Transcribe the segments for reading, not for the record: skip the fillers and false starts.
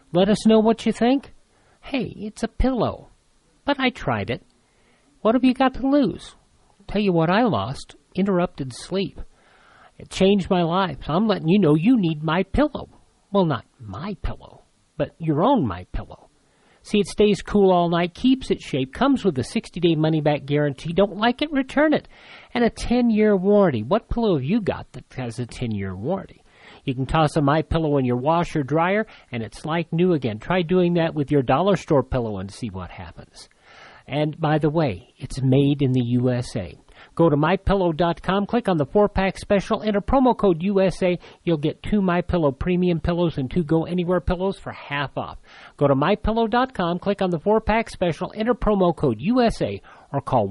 Let us know what you think. Hey, it's a pillow. But I tried it. What have you got to lose? Tell you what I lost. Interrupted sleep. It changed my life. So I'm letting you know you need My Pillow. Well, not my pillow, but your own My Pillow. See, it stays cool all night, keeps its shape, comes with a 60-day money-back guarantee. Don't like it, return it. And a 10-year warranty. What pillow have you got that has a 10-year warranty? You can toss a My Pillow in your washer dryer, and it's like new again. Try doing that with your dollar store pillow and see what happens. And by the way, it's made in the USA. Go to MyPillow.com, click on the 4-pack special, enter promo code USA. You'll get 2 MyPillow premium pillows and 2 Go Anywhere pillows for half off. Go to MyPillow.com, click on the 4-pack special, enter promo code USA, or call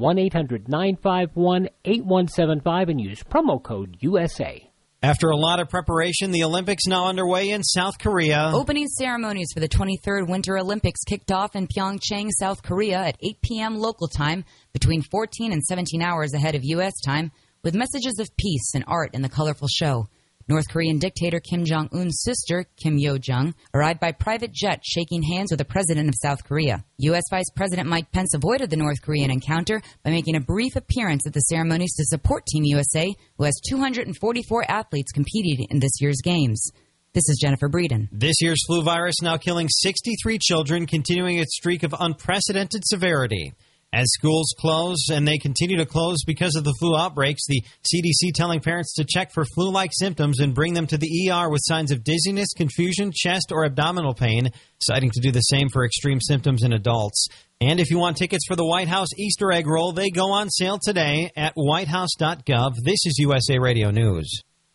1-800-951-8175 and use promo code USA. After a lot of preparation, the Olympics now underway in South Korea. Opening ceremonies for the 23rd Winter Olympics kicked off in Pyeongchang, South Korea at 8 p.m. local time, between 14 and 17 hours ahead of U.S. time, with messages of peace and art in the colorful show. North Korean dictator Kim Jong-un's sister, Kim Yo-jong, arrived by private jet shaking hands with the president of South Korea. U.S. Vice President Mike Pence avoided the North Korean encounter by making a brief appearance at the ceremonies to support Team USA, who has 244 athletes competing in this year's games. This is Jennifer Breeden. This year's flu virus now killing 63 children, continuing its streak of unprecedented severity. As schools close, and they continue to close because of the flu outbreaks, the CDC telling parents to check for flu-like symptoms and bring them to the ER with signs of dizziness, confusion, chest, or abdominal pain, citing to do the same for extreme symptoms in adults. And if you want tickets for the White House Easter egg roll, they go on sale today at whitehouse.gov. This is USA Radio News.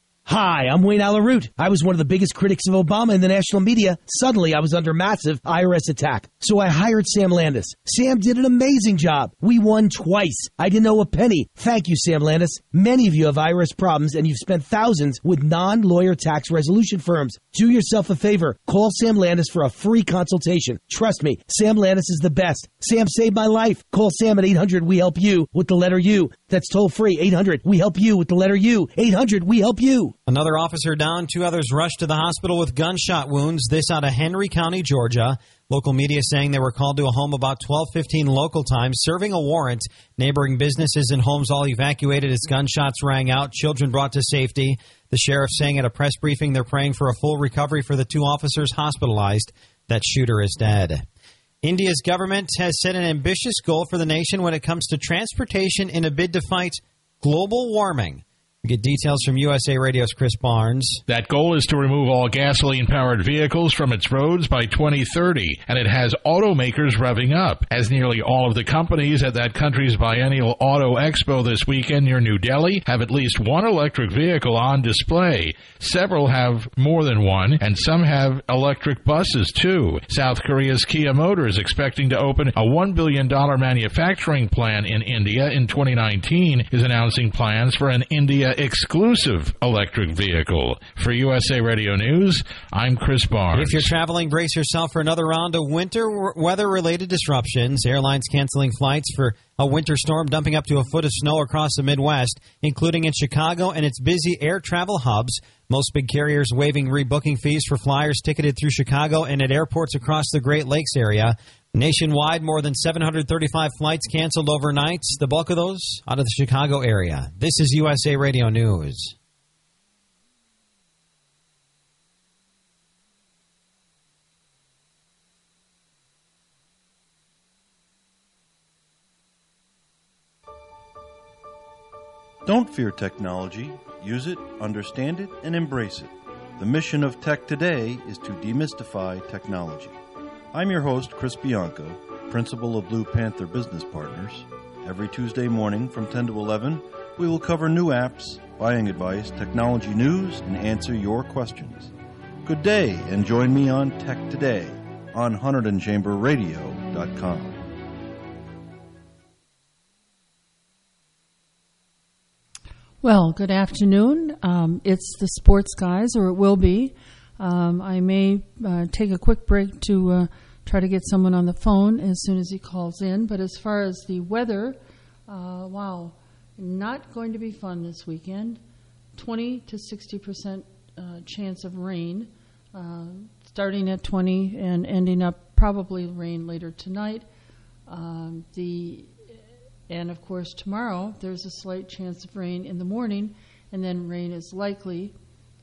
Hi, I'm Wayne Alaroot. I was one of the biggest critics of Obama in the national media. Suddenly, I was under massive IRS attack. So I hired Sam Landis. Sam did an amazing job. We won twice. I didn't owe a penny. Thank you, Sam Landis. Many of you have IRS problems, and you've spent thousands with non-lawyer tax resolution firms. Do yourself a favor. Call Sam Landis for a free consultation. Trust me, Sam Landis is the best. Sam saved my life. Call Sam at 800-WE-HELP-YOU with the letter U. That's toll free. 800-WE-HELP-YOU with the letter U. 800-WE-HELP-YOU. Another officer down, 2 others rushed to the hospital with gunshot wounds, this out of Henry County, Georgia. Local media saying they were called to a home about 12:15 local time, serving a warrant. Neighboring businesses and homes all evacuated as gunshots rang out, children brought to safety. The sheriff saying at a press briefing they're praying for a full recovery for the 2 officers hospitalized. That shooter is dead. India's government has set an ambitious goal for the nation when it comes to transportation in a bid to fight global warming. We get details from USA Radio's Chris Barnes. That goal is to remove all gasoline-powered vehicles from its roads by 2030, and it has automakers revving up, as nearly all of the companies at that country's biennial Auto Expo this weekend near New Delhi have at least one electric vehicle on display. Several have more than one, and some have electric buses, too. South Korea's Kia Motors expecting to open a $1 billion manufacturing plant in India in 2019 is announcing plans for an India-exclusive electric vehicle. For USA Radio News, I'm Chris Barnes. If you're traveling, brace yourself for another round of winter weather-related disruptions. Airlines canceling flights for a winter storm dumping up to a foot of snow across the Midwest, including in Chicago and its busy air travel hubs. Most big carriers waiving rebooking fees for flyers ticketed through Chicago and at airports across the Great Lakes area. Nationwide, more than 735 flights canceled overnight, the bulk of those out of the Chicago area. This is USA Radio News. Don't fear technology. Use it, understand it, and embrace it. The mission of Tech Today is to demystify technology. I'm your host, Chris Bianco, principal of Blue Panther Business Partners. Every Tuesday morning from 10 to 11, we will cover new apps, buying advice, technology news, and answer your questions. Good day, and join me on Tech Today on HunterdonChamberRadio.com. Well, good afternoon. It's the sports guys, or it will be. I may take a quick break to try to get someone on the phone as soon as he calls in. But as far as the weather, wow, not going to be fun this weekend. 20 to 60% chance of rain. starting at 20 and ending up probably rain later tonight. And of course tomorrow there's a slight chance of rain in the morning, and then rain is likely.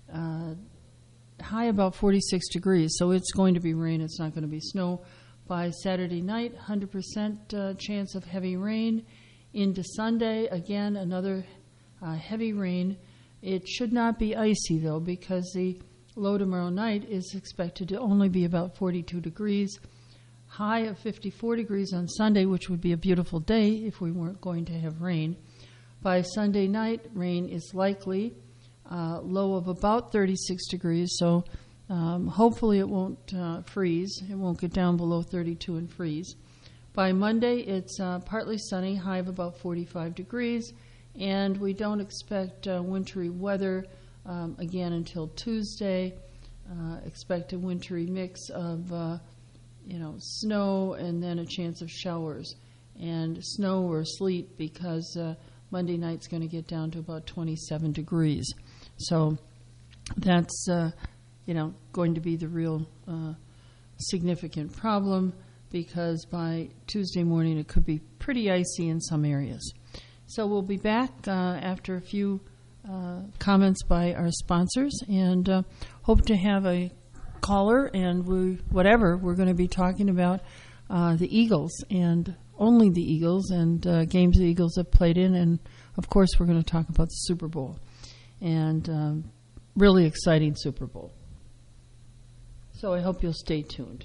High about 46 degrees, so it's going to be rain. It's not going to be snow. By Saturday night, 100% chance of heavy rain. Into Sunday, again, another heavy rain. It should not be icy, though, because the low tomorrow night is expected to only be about 42 degrees. High of 54 degrees on Sunday, which would be a beautiful day if we weren't going to have rain. By Sunday night, rain is likely. Low of about 36 degrees, so hopefully it won't freeze. It won't get down below 32 and freeze. By Monday, it's partly sunny, high of about 45 degrees, and we don't expect wintry weather again until Tuesday. Expect a wintry mix of snow and then a chance of showers, and snow or sleet because Monday night's going to get down to about 27 degrees. So that's, going to be the real significant problem, because by Tuesday morning it could be pretty icy in some areas. So we'll be back after a few comments by our sponsors, and hope to have a caller, and we're going to be talking about the Eagles, and only the Eagles, and games the Eagles have played in, and of course we're going to talk about the Super Bowl, and really exciting Super Bowl. So I hope you'll stay tuned.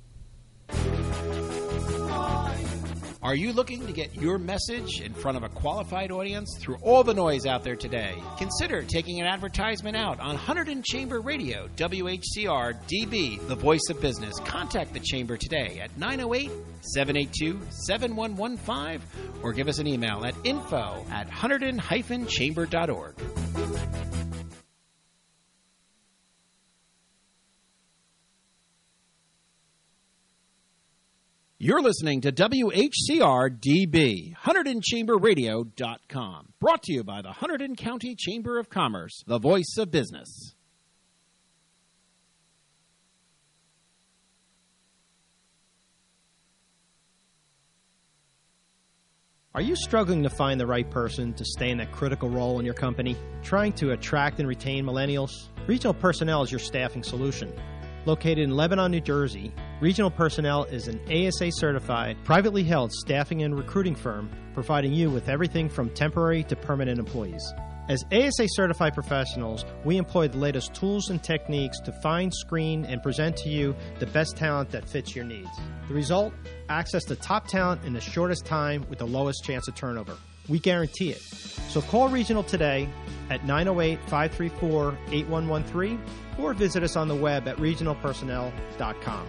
Are you looking to get your message in front of a qualified audience through all the noise out there today? Consider taking an advertisement out on Hunterdon Chamber Radio, WHCR DB, the voice of business. Contact the Chamber today at 908-782-7115 or give us an email at info@hunterdon-chamber.org. You're listening to WHCR-DB, HunterdonChamberRadio.com. Brought to you by the Hunterdon County Chamber of Commerce, the voice of business. Are you struggling to find the right person to stay in that critical role in your company? Trying to attract and retain millennials? Regional Personnel is your staffing solution. Located in Lebanon, New Jersey, Regional Personnel is an ASA-certified, privately held staffing and recruiting firm providing you with everything from temporary to permanent employees. As ASA-certified professionals, we employ the latest tools and techniques to find, screen, and present to you the best talent that fits your needs. The result? Access to top talent in the shortest time with the lowest chance of turnover. We guarantee it. So call Regional today at 908-534-8113 or visit us on the web at regionalpersonnel.com.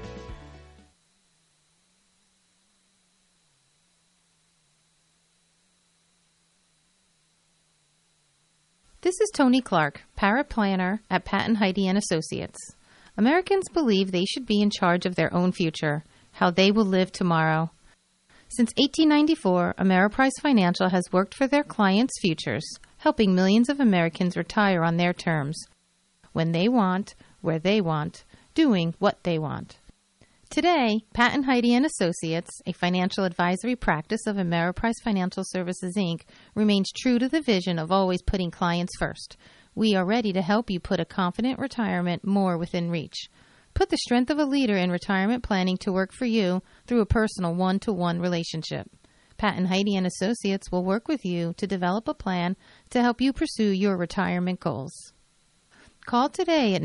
This is Tony Clark, paraplanner at Patton Heidi & Associates. Americans believe they should be in charge of their own future, how they will live tomorrow. Since 1894, Ameriprise Financial has worked for their clients' futures, helping millions of Americans retire on their terms, when they want, where they want, doing what they want. Today, Patton Heidi & Associates, a financial advisory practice of Ameriprise Financial Services, Inc., remains true to the vision of always putting clients first. We are ready to help you put a confident retirement more within reach. Put the strength of a leader in retirement planning to work for you through a personal one-to-one relationship. Patton Heidi & Associates will work with you to develop a plan to help you pursue your retirement goals. Call today at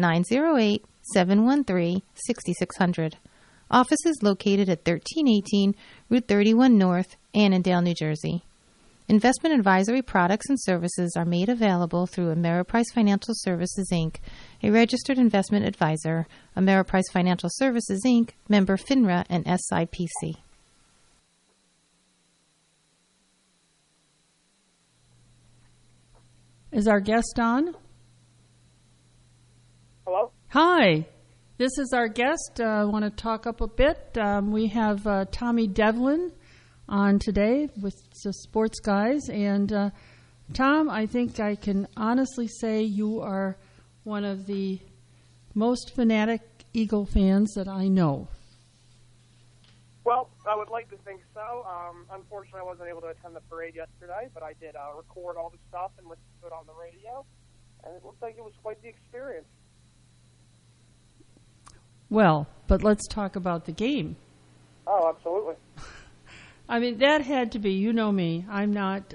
908-713-6600. Office is located at 1318 Route 31 North, Annandale, New Jersey. Investment advisory products and services are made available through Ameriprise Financial Services, Inc., a registered investment advisor. Ameriprise Financial Services, Inc., member FINRA and SIPC. Is our guest on? Hello? Hi. This is our guest. I want to talk up a bit. We have Tommy Devlin on today with the Sports Guys. And Tom, I think I can honestly say you are one of the most fanatic Eagle fans that I know. Well, I would like to think so. Unfortunately, I wasn't able to attend the parade yesterday, but I did record all the stuff and listen to it on the radio, and it looked like it was quite the experience. Well, but let's talk about the game. Oh, absolutely. I mean, that had to be, you know me, I'm not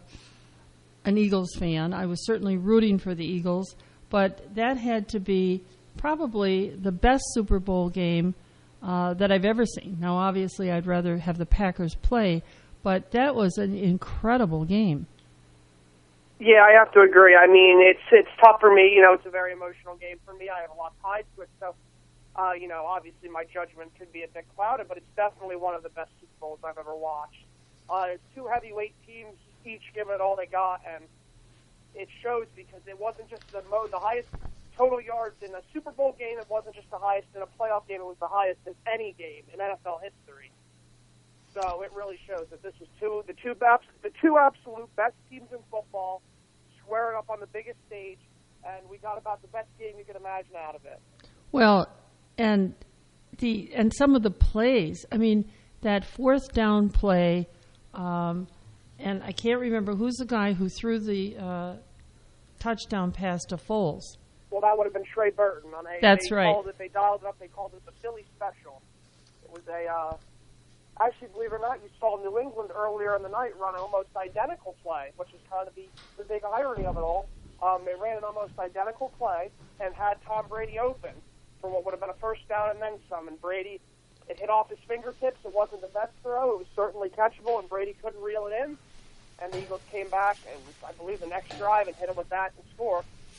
an Eagles fan. I was certainly rooting for the Eagles, but that had to be probably the best Super Bowl game that I've ever seen. Now, obviously, I'd rather have the Packers play, but that was an incredible game. Yeah, I have to agree. I mean, it's tough for me. You know, it's a very emotional game for me. I have a lot tied to it, so, you know, obviously my judgment could be a bit clouded, but it's definitely one of the best Super Bowls I've ever watched. It's two heavyweight teams, each giving it all they got, and it shows because it wasn't just the highest total yards in a Super Bowl game. It wasn't just the highest in a playoff game. It was the highest in any game in NFL history. So it really shows that this was the two absolute best teams in football squaring up on the biggest stage, and we got about the best game you could imagine out of it. Well, and some of the plays. I mean, that fourth down play, and I can't remember who's the guy who threw the touchdown pass to Foles. Well, that would have been Trey Burton. That's right. They dialed it up. They called it the Philly Special. It was actually, believe it or not, you saw New England earlier in the night run an almost identical play, which is kind of the big irony of it all. They ran an almost identical play and had Tom Brady open for what would have been a first down and then some. And Brady, it hit off his fingertips. It wasn't the best throw. It was certainly catchable, and Brady couldn't reel it in. And the Eagles came back, and I believe the next drive, and hit him with that and score.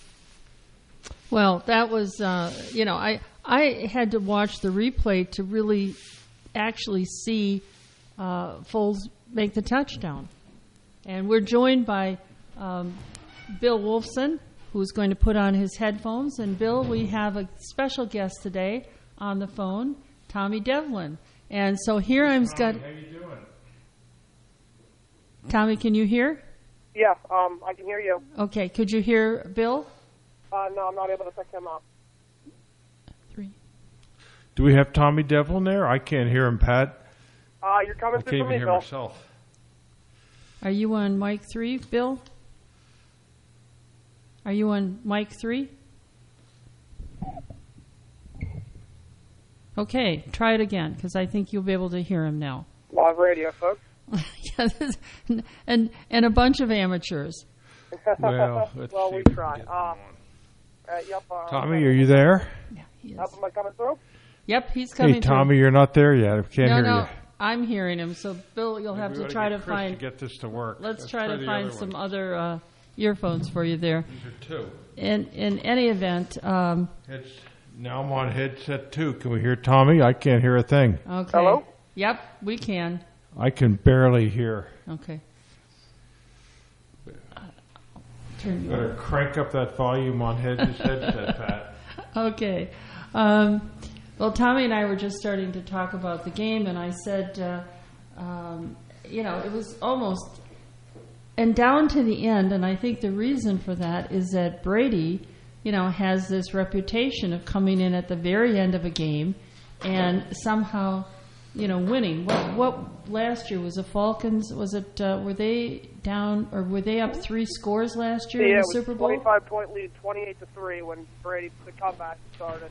Well, that was, I had to watch the replay to really actually see Foles make the touchdown. And we're joined by Bill Wolfson, who's going to put on his headphones. And, Bill, we have a special guest today on the phone, Tommy Devlin. And so here I'm got... How you doing? Tommy, can you hear? Yeah, I can hear you. Okay, could you hear Bill? No, I'm not able to pick him up. 3. Do we have Tommy Devlin there? I can't hear him, Pat. You're coming through for me, Bill. I can't even hear myself. Are you on mic 3, Bill? Are you on mic 3? Okay, try it again, because I think you'll be able to hear him now. Live radio, folks. and a bunch of amateurs. Well, we try. Tommy, are you there? Yeah, he is. Am I coming through? Yep, he's coming Hey, Tommy, through. you're not there yet. I can't hear No, you. I'm hearing him. So, Bill, you'll have to try to Chris find... to get this to work. Let's try to find some other earphones for you there. These are two. In any event... now I'm on headset 2. Can we hear Tommy? I can't hear a thing. Okay. Hello? Yep, we can. I can barely hear. Okay. Better crank up that volume on his headset, Pat. Okay. Well, Tommy and I were just starting to talk about the game, and I said, it was almost... And down to the end, and I think the reason for that is that Brady, has this reputation of coming in at the very end of a game and somehow... winning. What last year was the Falcons? Was it? Were they down or were they up 3 scores last year in the Super Bowl? Yeah, it was 25-point lead, 28-3 when Brady the comeback started.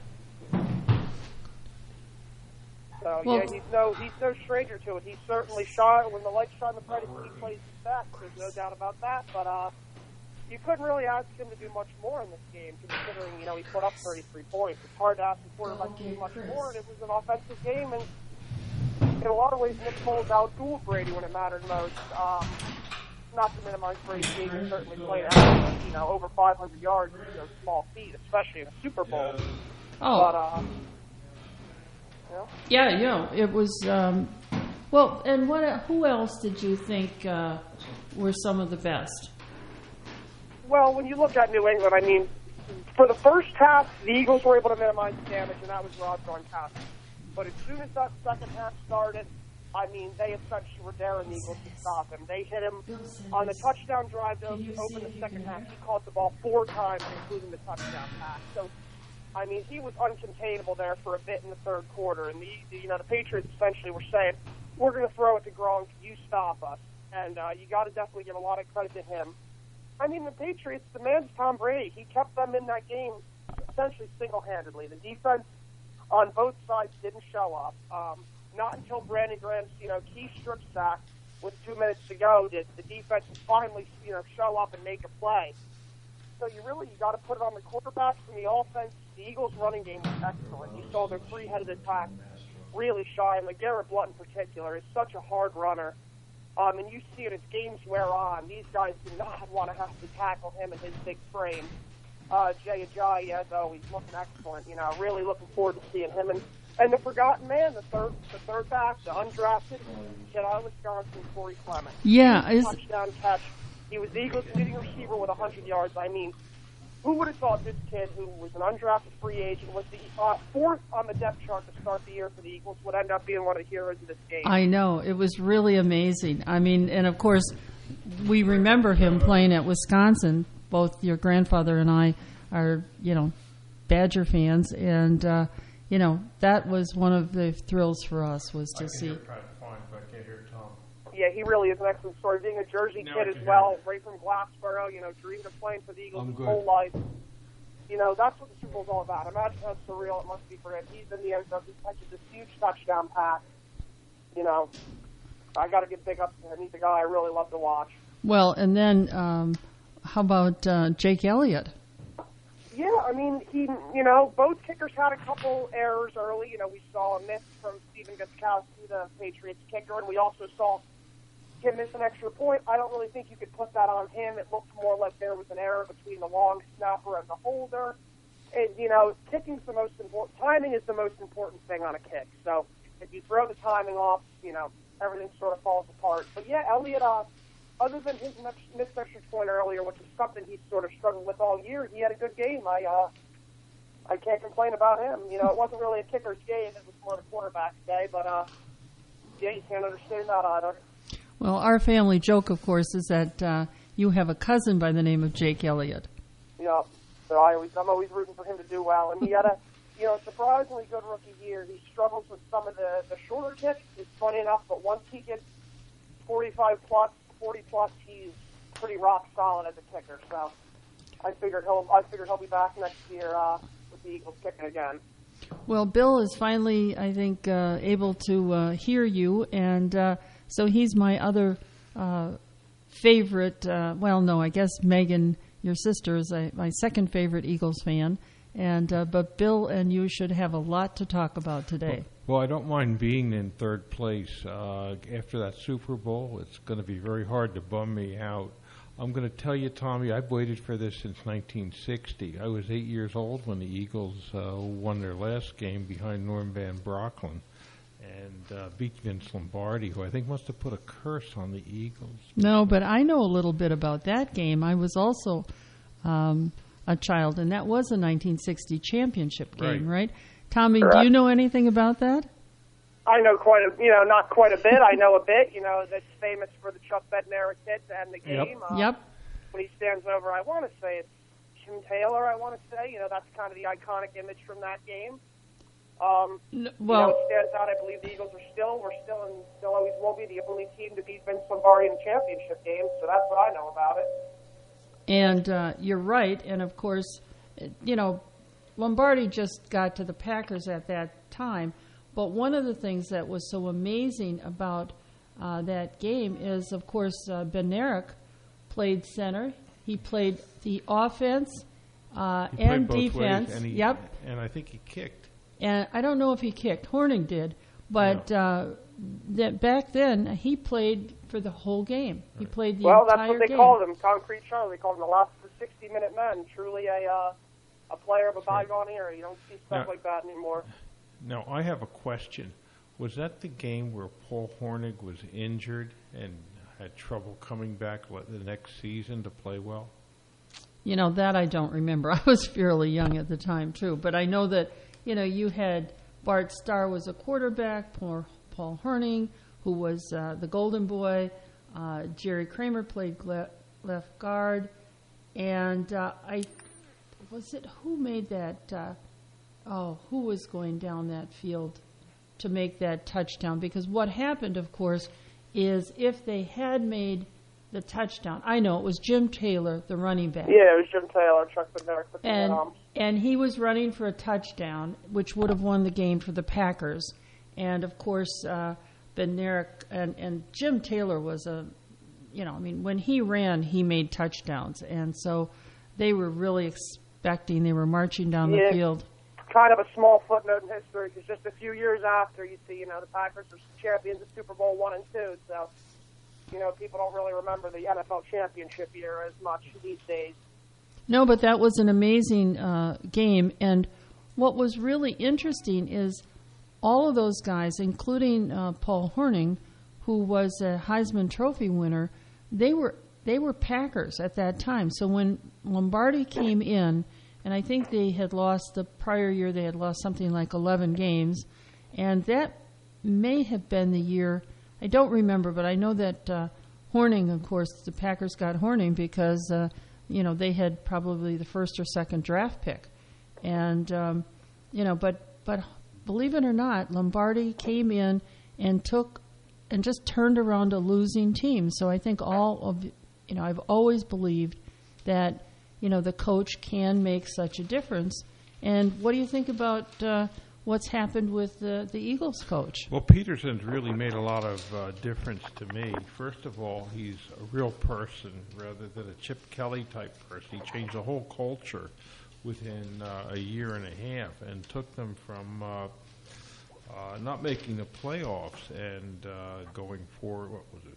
So he's no stranger to it. He certainly shot when the lights shine the brightest. He plays his best. There's no doubt about that. But you couldn't really ask him to do much more in this game, considering he put up 33 points. It's hard to ask the quarterback to do much more, and it was an offensive game and. In a lot of ways, Nick Foles outdueled Brady when it mattered most. Not to minimize Brady's game, he certainly played out, over 500 yards is no small feat, especially in a Super Bowl. Oh. But, Yeah, it was... well, and who else did you think were some of the best? Well, when you look at New England, I mean, for the first half, the Eagles were able to minimize the damage, and that was Rob Gronkowski. But as soon as that second half started, I mean, they essentially were daring the Eagles to stop him. They hit him on the touchdown drive to open the second half. He caught the ball 4 times, including the touchdown pass. So I mean, he was uncontainable there for a bit in the third quarter, and the Patriots essentially were saying, "We're going to throw it to Gronk. You stop us." And you got to definitely give a lot of credit to him. I mean, the Patriots, the man's Tom Brady. He kept them in that game essentially single-handedly. The defense on both sides didn't show up. Not until Brandon Graham's key strip sack with 2 minutes to go did the defense finally show up and make a play. So you got to put it on the quarterbacks and the offense. The Eagles' running game was excellent. You saw their three-headed attack really shine. LeGarrette Blount in particular is such a hard runner. And you see it as games wear on. These guys do not want to have to tackle him in his big frame. Jay Ajayi, as always, looking excellent. Really looking forward to seeing him. And the forgotten man, the third back, the undrafted kid out of Wisconsin, Corey Clement. Yeah. Touchdown catch. He was the Eagles' leading receiver with 100 yards. I mean, who would have thought this kid, who was an undrafted free agent, was the fourth on the depth chart to start the year for the Eagles, would end up being one of the heroes of this game? I know. It was really amazing. I mean, and of course, we remember him playing at Wisconsin. Both your grandfather and I are, Badger fans. And, that was one of the thrills for us was to see. Yeah, he really is an excellent story. Being a Jersey kid as well, right from Glassboro, dreamed of playing for the Eagles his whole life. That's what the Super Bowl's all about. Imagine how surreal it must be for him. He's in the end zone. He catches this huge touchdown pass. I got to give big ups to him. He's a guy I really love to watch. Well, and then how about Jake Elliott? Yeah, I mean, both kickers had a couple errors early. We saw a miss from Stephen Gostkowski, the Patriots kicker, and we also saw him miss an extra point. I don't really think you could put that on him. It looked more like there was an error between the long snapper and the holder. And, kicking's the most important. Timing is the most important thing on a kick. So if you throw the timing off, everything sort of falls apart. But, yeah, Elliott, other than his missed extra point earlier, which is something he's sort of struggled with all year, he had a good game. I can't complain about him. It wasn't really a kicker's game. It was more of a quarterback's day. But, yeah, you can't understand that either. Well, our family joke, of course, is that you have a cousin by the name of Jake Elliott. Yeah, so I'm always rooting for him to do well. And he had a surprisingly good rookie year. He struggles with some of the shorter kicks. It's funny enough, but once he gets 45 plus, 40 plus, he's pretty rock solid as a kicker. So I figured he'll be back next year with the Eagles kicking again. Well, Bill is finally, I think, able to hear you, and so he's my other favorite. I guess Megan, your sister, is my second favorite Eagles fan. And but Bill and you should have a lot to talk about today. Well, I don't mind being in third place. After that Super Bowl, it's going to be very hard to bum me out. I'm going to tell you, Tommy, I've waited for this since 1960. I was 8 years old when the Eagles won their last game behind Norm Van Brocklin and beat Vince Lombardi, who I think must have put a curse on the Eagles. No, but I know a little bit about that game. I was also a child, and that was a 1960 championship game, right? Tommy, Correct. Do you know anything about that? I know not quite a bit. I know a bit. That's famous for the Chuck Bednarik hit to end the game. Yep. When he stands over, I want to say it's Tim Taylor. I want to say, that's kind of the iconic image from that game. It stands out. I believe the Eagles still always will be the only team to beat Vince Lombardi in the championship game. So that's what I know about it. And you're right. And of course, Lombardi just got to the Packers at that time. But one of the things that was so amazing about that game is, of course, Bednarik played center. He played the offense and defense. Ways, and and I think he kicked. And I don't know if he kicked. Horning did. But that back then, he played for the whole game. He played the entire game. Well, that's what they called him, Concrete Charlie. They called him the last 60-minute man. Truly a player of a bygone era. You don't see stuff like that anymore. Now, I have a question. Was that the game where Paul Hornig was injured and had trouble coming back the next season to play well? That I don't remember. I was fairly young at the time, too. But I know that, you had Bart Starr was a quarterback, Paul Hornig, who was the Golden Boy. Jerry Kramer played left guard. And who made that who was going down that field to make that touchdown. Because what happened, of course, is if they had made the touchdown, I know it was Jim Taylor, the running back. Yeah, it was Jim Taylor, Chuck Bednarik. And he was running for a touchdown, which would have won the game for the Packers. And, of course, Bednarik and Jim Taylor was when he ran, he made touchdowns. And so they were really expecting, they were marching down the field. Kind of a small footnote in history, because just a few years after, you see, the Packers were champions of Super Bowl I and II. So, people don't really remember the NFL championship year as much these days. No, but that was an amazing game. And what was really interesting is all of those guys, including Paul Hornung, who was a Heisman Trophy winner, they were Packers at that time. So when Lombardi came in, and I think they had lost the prior year, they had lost something like 11 games, and that may have been the year, I don't remember, but I know that Hornung, of course, the Packers got Hornung because they had probably the first or second draft pick. And, but believe it or not, Lombardi came in and just turned around a losing team. So I think I've always believed that, the coach can make such a difference. And what do you think about what's happened with the Eagles coach? Well, Peterson's really made a lot of difference to me. First of all, he's a real person rather than a Chip Kelly type person. He changed the whole culture within a year and a half and took them from not making the playoffs and going for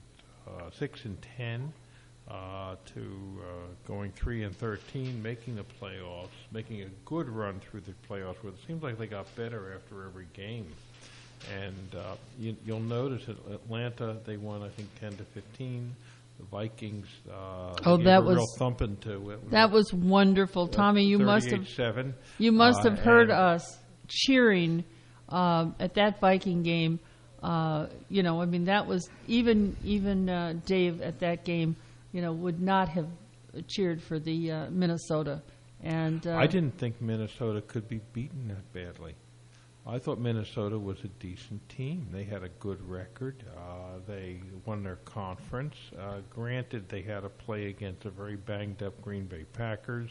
6-10 to going 3-13, making the playoffs, making a good run through the playoffs. Where it seems like they got better after every game. And you'll notice at Atlanta they won, I think, 10-15. The Vikings that was a real thumping to it. That was wonderful, Tommy. You must have heard us cheering at that Viking game. That was even Dave at that game. Would not have cheered for the Minnesota. And I didn't think Minnesota could be beaten that badly. I thought Minnesota was a decent team. They had a good record. They won their conference. Granted, they had to play against a very banged-up Green Bay Packers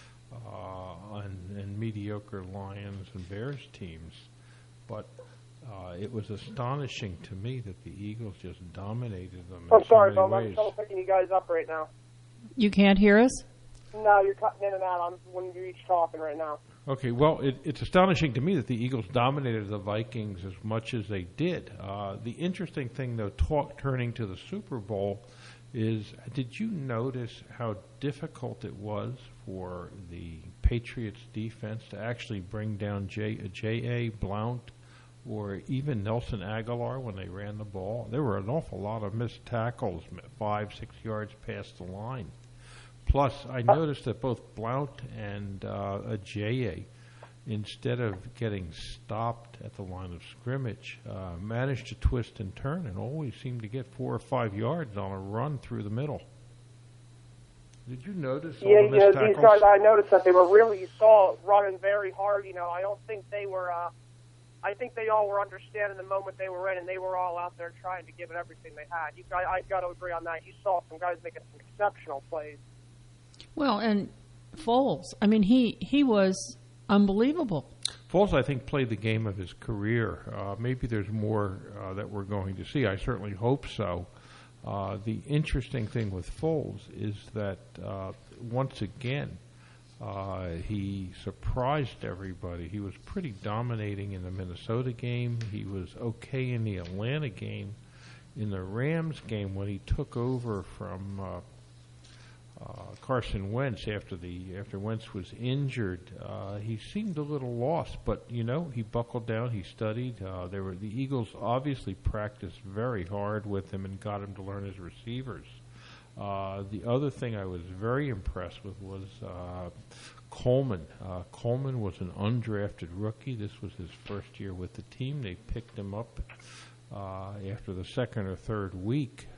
and mediocre Lions and Bears teams. But it was astonishing to me that the Eagles just dominated them. I'm sorry, Bob. I'm still picking you guys up right now. You can't hear us? No, you're cutting in and out when you're each talking right now. Okay, well, it's astonishing to me that the Eagles dominated the Vikings as much as they did. The interesting thing, though, turning to the Super Bowl, is did you notice how difficult it was for the Patriots defense to actually bring down J.A. Blount or even Nelson Aguilar when they ran the ball? There were an awful lot of missed tackles, 5-6 yards past the line. Plus, I noticed that both Blount and J.A., instead of getting stopped at the line of scrimmage, managed to twist and turn and always seemed to get 4 or 5 yards on a run through the middle. Did you notice all the missed tackles? These guys, I noticed that they were really, you saw, running very hard. I don't think they were, I think they all were understanding the moment they were in, and they were all out there trying to give it everything they had. I've got to agree on that. You saw some guys making some exceptional plays. Well, and Foles, he was unbelievable. Foles, I think, played the game of his career. Maybe there's more that we're going to see. I certainly hope so. The interesting thing with Foles is that, once again, he surprised everybody. He was pretty dominating in the Minnesota game. He was okay in the Atlanta game. In the Rams game, when he took over from Carson Wentz after Wentz was injured, he seemed a little lost. But he buckled down. He studied. The Eagles obviously practiced very hard with him and got him to learn his receivers. The other thing I was very impressed with was Coleman. Coleman was an undrafted rookie. This was his first year with the team. They picked him up after the second or third week.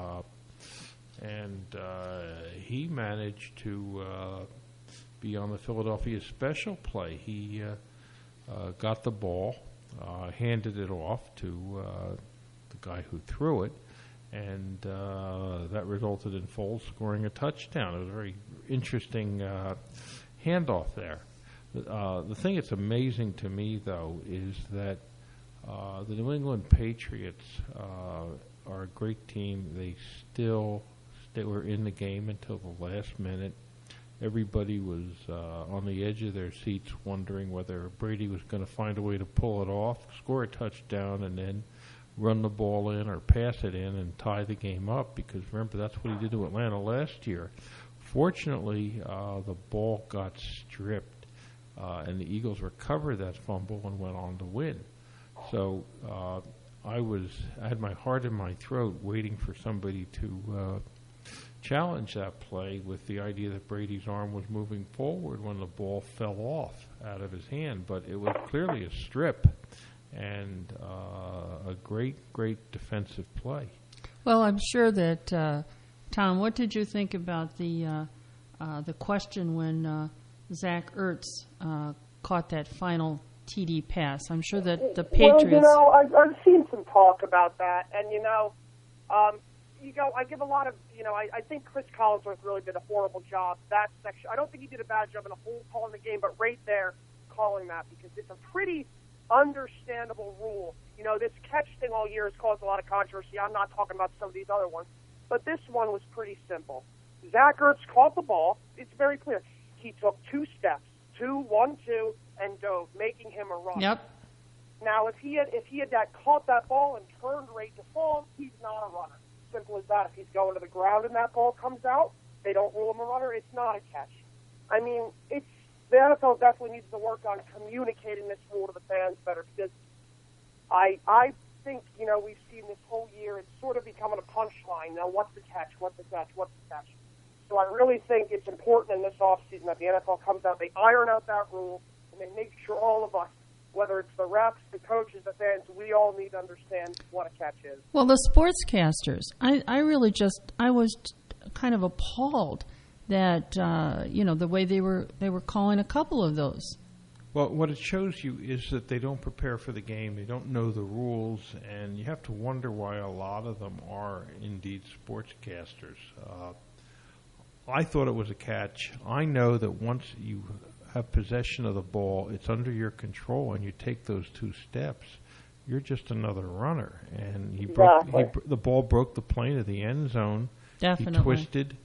And he managed to be on the Philadelphia special play. He got the ball, handed it off to the guy who threw it, and that resulted in Foles scoring a touchdown. It was a very interesting handoff there. The thing that's amazing to me, though, is that the New England Patriots are a great team. They were in the game until the last minute. Everybody was on the edge of their seats wondering whether Brady was going to find a way to pull it off, score a touchdown, and then run the ball in or pass it in and tie the game up, because remember, that's what he did to Atlanta last year. Fortunately, the ball got stripped, and the Eagles recovered that fumble and went on to win. So I had my heart in my throat waiting for somebody to challenge that play with the idea that Brady's arm was moving forward when the ball fell off out of his hand. But it was clearly a strip and a great defensive play. Well, I'm sure that, Tom, what did you think about the question when Zach Ertz caught that final TD pass? I'm sure that the Patriots... Well, I've seen some talk about that, and, I give a lot of, I think Chris Collinsworth really did a horrible job. That section, I don't think he did a bad job in the whole call in the game, but right there calling that, because it's a pretty understandable rule. This catch thing all year has caused a lot of controversy. I'm not talking about some of these other ones, but this one was pretty simple. Zach Ertz caught the ball. It's very clear. He took 2 steps, 1, 2, and dove, making him a runner. Yep. Now, if he had caught that ball and turned right to fall, he's not a runner. Simple as that. If he's going to the ground and that ball comes out, they don't rule him a runner. It's not a catch. I mean, the NFL definitely needs to work on communicating this rule to the fans better, because I think, we've seen this whole year, it's sort of becoming a punchline. Now, what's the catch? What's the catch? What's the catch? So I really think it's important in this offseason that the NFL comes out, they iron out that rule, and they make sure all of us, whether it's the refs, the coaches, the fans, we all need to understand what a catch is. Well, the sportscasters, I was kind of appalled that, the way they were calling a couple of those. Well, what it shows you is that they don't prepare for the game. They don't know the rules, and you have to wonder why a lot of them are indeed sportscasters. I thought it was a catch. I know that once you have possession of the ball, it's under your control, and you take those 2 steps, you're just another runner. And the ball broke the plane of the end zone. Definitely. He twisted.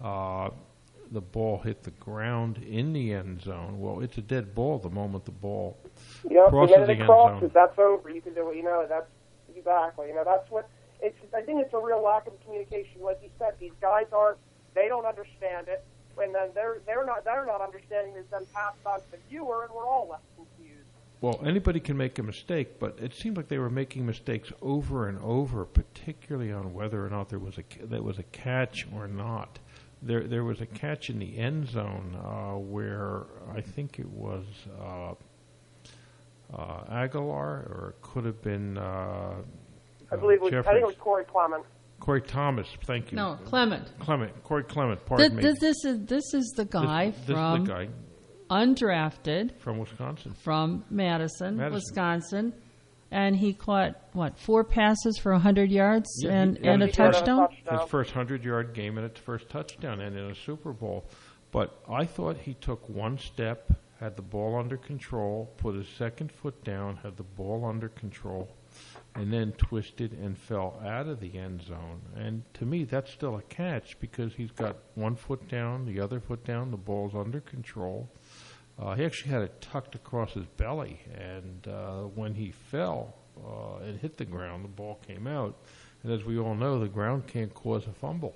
The ball hit the ground in the end zone. Well, it's a dead ball the moment the ball crosses the end zone. That's over. You can do it. That's exactly. That's what it's. I think it's a real lack of communication. Like you said, these guys they don't understand it, and then they're not understanding this. Then passed on to the viewer, and we're all left confused. Well, anybody can make a mistake, but it seemed like they were making mistakes over and over, particularly on whether or not there was a catch or not. There was a catch in the end zone where I think it was Aguilar, or it could have been I believe it was Corey Clement. Corey Thomas, thank you. No, Clement. Corey Clement, pardon me. This is the guy from the guy undrafted from Wisconsin. From Madison, Wisconsin. And he caught, 4 passes for 100 yards and a touchdown? His first 100-yard game and its first touchdown, and in a Super Bowl. But I thought he took 1 step, had the ball under control, put his second foot down, had the ball under control, and then twisted and fell out of the end zone. And to me, that's still a catch, because he's got 1 foot down, the other foot down, the ball's under control. He actually had it tucked across his belly, and when he fell and hit the ground, the ball came out. And as we all know, the ground can't cause a fumble.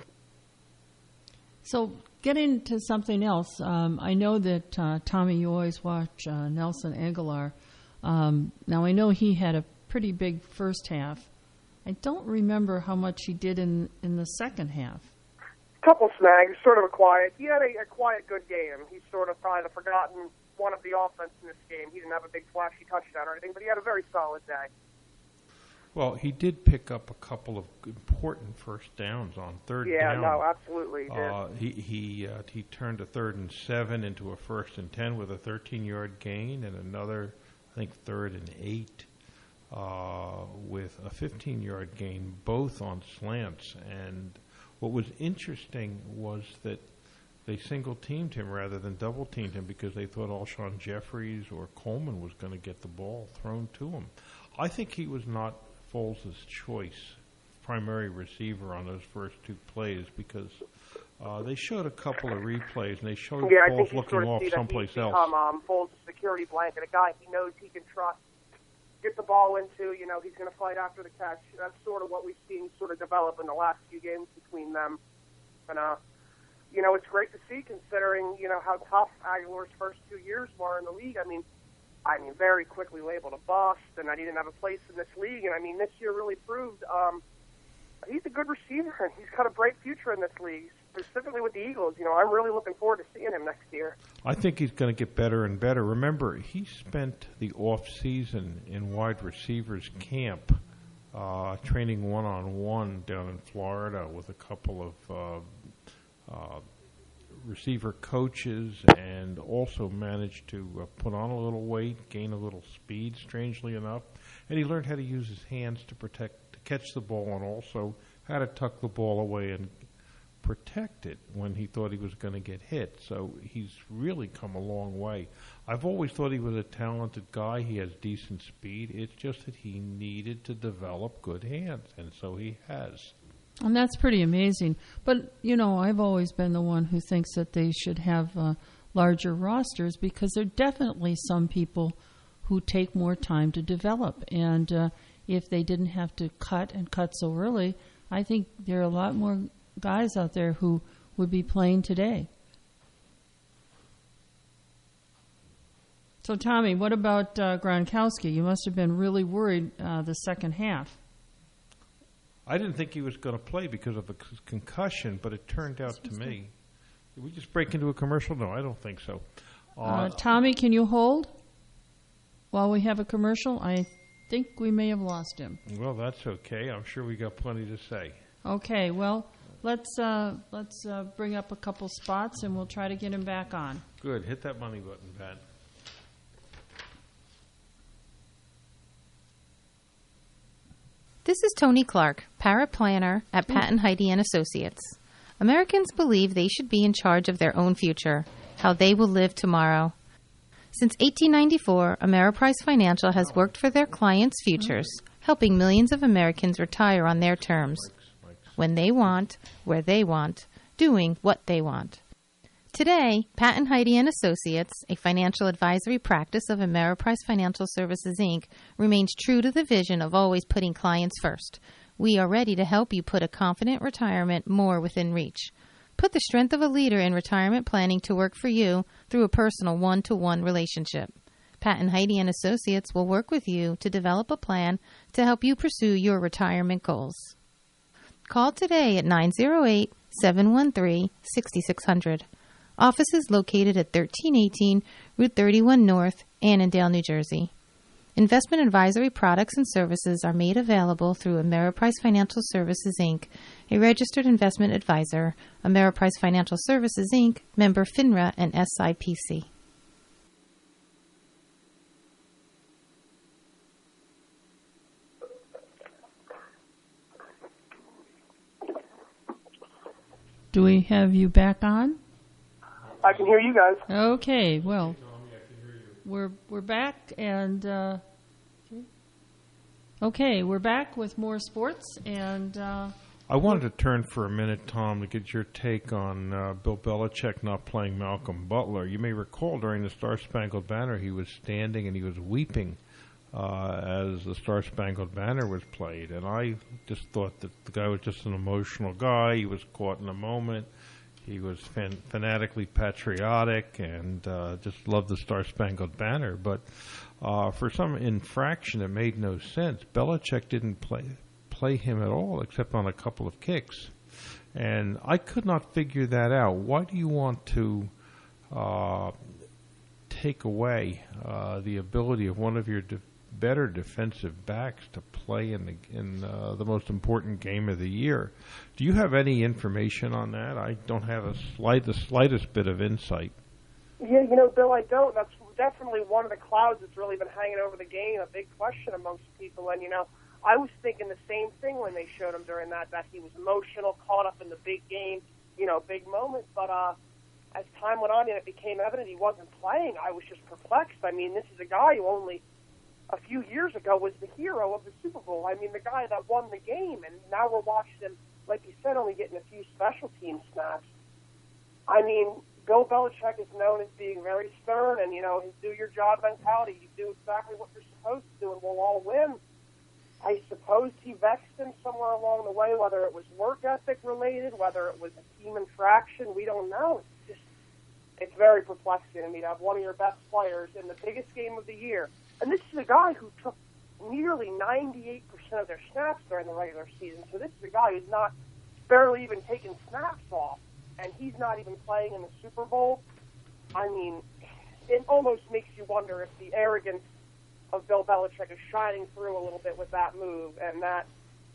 So getting to something else, I know that, Tommy, you always watch Nelson Aguilar. Now, I know he had a pretty big first half. I don't remember how much he did in the second half. Couple snags, sort of a quiet. He had a quiet, good game. He's sort of kind of forgotten one of the offense in this game. He didn't have a big flashy touchdown or anything, but he had a very solid day. Well, he did pick up a couple of important first downs on third down. Yeah, no, absolutely. He turned a 3rd and 7 into a 1st and 10 with a 13-yard gain, and another, I think, 3rd and 8 with a 15-yard gain, both on slants. And what was interesting was that they single-teamed him rather than double-teamed him because they thought Alshon Jeffries or Coleman was going to get the ball thrown to him. I think he was not Foles' choice, primary receiver on those first 2 plays because they showed a couple of replays and they showed Foles looking off someplace else. Foles' security blanket, a guy he knows he can trust, get the ball into, he's going to fight after the catch. That's sort of what we've seen sort of develop in the last few games between them. And, it's great to see considering, how tough Aguilar's first 2 years were in the league. I mean, very quickly labeled a bust, and I didn't have a place in this league. And, this year really proved he's a good receiver, and he's got a bright future in this league, specifically with the Eagles. I'm really looking forward to seeing him next year. I think he's going to get better and better. Remember, he spent the off-season in wide receivers camp training one-on-one down in Florida with a couple of receiver coaches, and also managed to put on a little weight, gain a little speed, strangely enough. And he learned how to use his hands to catch the ball, and also how to tuck the ball away and protect it when he thought he was going to get hit. So he's really come a long way. I've always thought he was a talented guy. He has decent speed. It's just that he needed to develop good hands, and so he has. And that's pretty amazing. But, I've always been the one who thinks that they should have larger rosters because there are definitely some people who take more time to develop. And if they didn't have to cut so early, I think there are a lot more guys out there who would be playing today. So, Tommy, what about Gronkowski? You must have been really worried the second half. I didn't think he was going to play because of a concussion, but it turned out to me. Did we just break into a commercial? No, I don't think so. Tommy, can you hold while we have a commercial? I think we may have lost him. Well, that's okay. I'm sure we got plenty to say. Okay, well, let's bring up a couple spots, and we'll try to get him back on. Good. Hit that money button, Pat. This is Tony Clark, paraplanner at Pat & Heidi & Associates. Americans believe they should be in charge of their own future, how they will live tomorrow. Since 1894, Ameriprise Financial has worked for their clients' futures, helping millions of Americans retire on their terms, when they want, where they want, doing what they want. Today, Pat & Heidi & Associates, a financial advisory practice of Ameriprise Financial Services, Inc., remains true to the vision of always putting clients first. We are ready to help you put a confident retirement more within reach. Put the strength of a leader in retirement planning to work for you through a personal one-to-one relationship. Pat & Heidi & Associates will work with you to develop a plan to help you pursue your retirement goals. Call today at 908-713-6600. Office is located at 1318 Route 31 North, Annandale, New Jersey. Investment advisory products and services are made available through Ameriprise Financial Services, Inc., a registered investment advisor. Ameriprise Financial Services, Inc., member FINRA and SIPC. Do we have you back on? I can hear you guys. Okay, well, we're back, and we're back with more sports, and I wanted to turn for a minute, Tom, to get your take on Bill Belichick not playing Malcolm Butler. You may recall during the Star-Spangled Banner, he was standing and he was weeping as the Star-Spangled Banner was played, and I just thought that the guy was just an emotional guy. He was caught in a moment. He was fanatically patriotic and just loved the Star-Spangled Banner. But for some infraction, it made no sense. Belichick didn't play him at all, except on a couple of kicks. And I could not figure that out. Why do you want to take away the ability of one of your better defensive backs to play in the most important game of the year. Do you have any information on that? I don't have the slightest bit of insight. Yeah, Bill, I don't. That's definitely one of the clouds that's really been hanging over the game, a big question amongst people. And, I was thinking the same thing when they showed him during that he was emotional, caught up in the big game, big moments. But as time went on and it became evident he wasn't playing, I was just perplexed. I mean, this is a guy who only a few years ago was the hero of the Super Bowl. I mean, the guy that won the game, and now we're watching him, like you said, only getting a few special team snaps. I mean, Bill Belichick is known as being very stern and, his do-your-job mentality. You do exactly what you're supposed to do and we'll all win. I suppose he vexed him somewhere along the way, whether it was work ethic related, whether it was a team infraction, we don't know. It's very perplexing to me to have one of your best players in the biggest game of the year. And this is a guy who took nearly 98% of their snaps during the regular season. So this is a guy who's not barely even taking snaps off, and he's not even playing in the Super Bowl. I mean, it almost makes you wonder if the arrogance of Bill Belichick is shining through a little bit with that move. And that,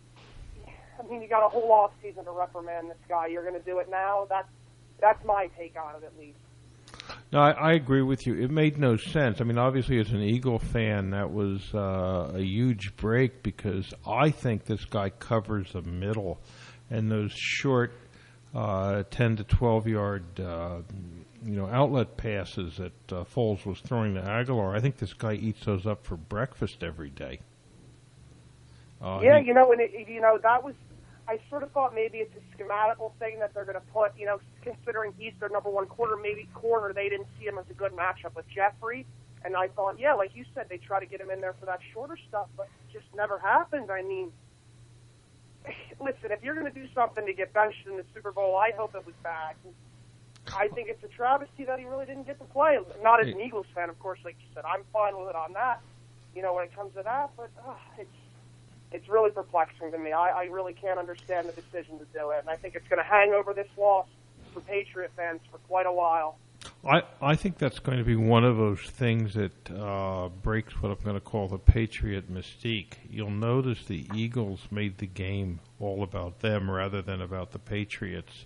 I mean, you got a whole off season to reprimand this guy. You're going to do it now? That's my take on it, at least. No, I agree with you. It made no sense. I mean, obviously, as an Eagle fan, that was a huge break because I think this guy covers the middle, and those short 10 to 12-yard outlet passes that Foles was throwing to Aguilar, I think this guy eats those up for breakfast every day. And that was, I sort of thought maybe it's a schematical thing that they're going to put, considering he's their number one corner, they didn't see him as a good matchup with Jeffrey. And I thought, yeah, like you said, they try to get him in there for that shorter stuff, but it just never happened. I mean, listen, if you're going to do something to get benched in the Super Bowl, I hope it was bad. I think it's a travesty that he really didn't get to play. Not as an Eagles fan, of course, like you said. I'm fine with it on that, when it comes to that, but it's really perplexing to me. I really can't understand the decision to do it, and I think it's going to hang over this loss for Patriot fans for quite a while. I think that's going to be one of those things that breaks what I'm going to call the Patriot mystique. You'll notice the Eagles made the game all about them rather than about the Patriots.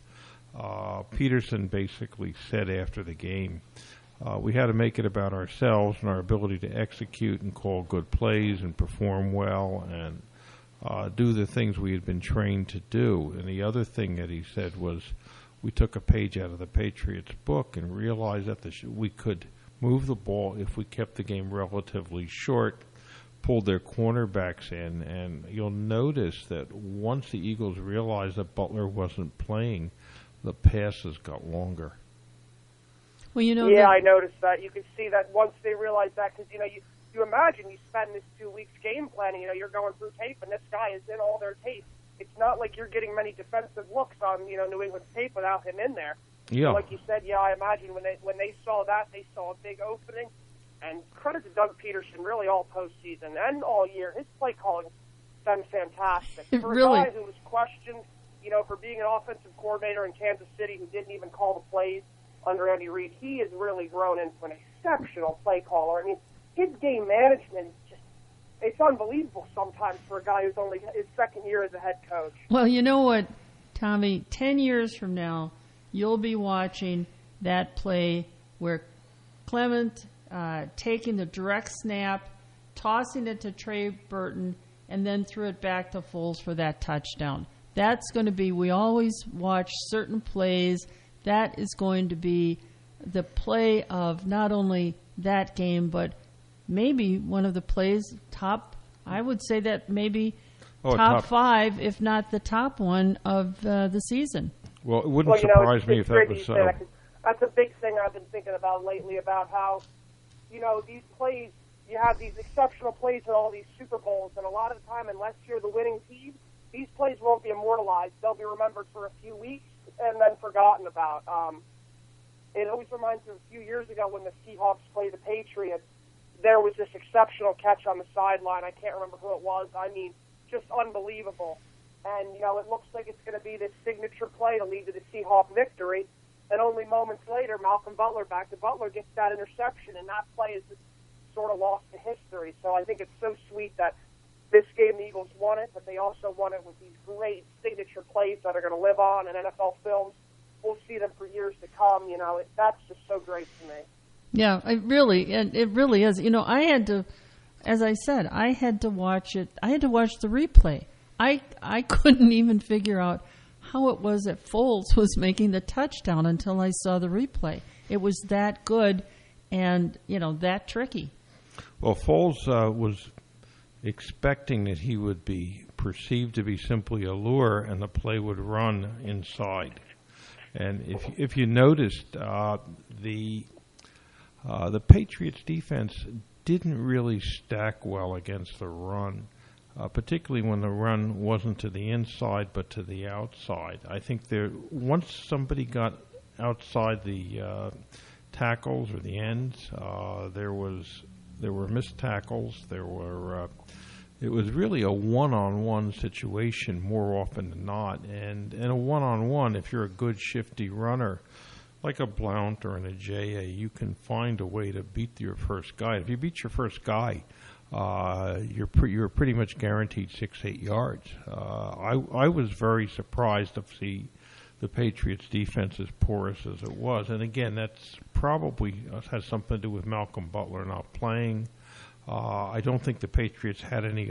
Peterson basically said after the game, we had to make it about ourselves and our ability to execute and call good plays and perform well and do the things we had been trained to do. And the other thing that he said was we took a page out of the Patriots book and realized that we could move the ball if we kept the game relatively short, pulled their cornerbacks in, and you'll notice that once the Eagles realized that Butler wasn't playing, the passes got longer. Well, yeah, I noticed that. You can see that once they realized that, because you imagine you spend this 2 weeks game planning. You're going through tape, and this guy is in all their tape. It's not like you're getting many defensive looks on New England's tape without him in there. Yeah. So like you said, yeah, I imagine when they saw that, they saw a big opening. And credit to Doug Peterson, really all postseason and all year. His play calling's been fantastic. For really? A guy who was questioned, for being an offensive coordinator in Kansas City who didn't even call the plays under Andy Reid, he has really grown into an exceptional play caller. I mean, his game management is just, it's unbelievable sometimes for a guy who's only his second year as a head coach. Well, you know what, Tommy, 10 years from now, you'll be watching that play where Clement taking the direct snap, tossing it to Trey Burton, and then threw it back to Foles for that touchdown. That's going to be, we always watch certain plays. That is going to be the play of not only that game, but maybe one of the plays I would say that maybe top five, if not the top one of the season. Well, it wouldn't surprise me if that was so. That's a big thing I've been thinking about lately, about how, these plays, you have these exceptional plays in all these Super Bowls, and a lot of the time, unless you're the winning team, these plays won't be immortalized. They'll be remembered for a few weeks and then forgotten about. It always reminds me of a few years ago when the Seahawks played the Patriots. There was this exceptional catch on the sideline. I can't remember who it was. I mean, just unbelievable. And, it looks like it's going to be this signature play to lead to the Seahawk victory. And only moments later, Malcolm Butler, back to Butler, gets that interception. And that play is sort of lost to history. So I think it's so sweet that this game the Eagles won it, but they also won it with these great signature plays that are going to live on in NFL films. We'll see them for years to come. You know, that's just so great to me. Yeah, it really is. You know, I had to, as I said, I had to watch it. I had to watch the replay. I couldn't even figure out how it was that Foles was making the touchdown until I saw the replay. It was that good and, you know, that tricky. Well, Foles was expecting that he would be perceived to be simply a lure and the play would run inside. And if you noticed, the Patriots defense didn't really stack well against the run, particularly when the run wasn't to the inside but to the outside. I think once somebody got outside the tackles or the ends, there were missed tackles. It was really a one-on-one situation more often than not. And in a one-on-one, if you're a good shifty runner, like a Blount or an Ajayi, you can find a way to beat your first guy. If you beat your first guy, you're pretty much guaranteed 6-8 yards. I was very surprised to see the Patriots' defense as porous as it was. And again, that's probably has something to do with Malcolm Butler not playing. I don't think the Patriots had any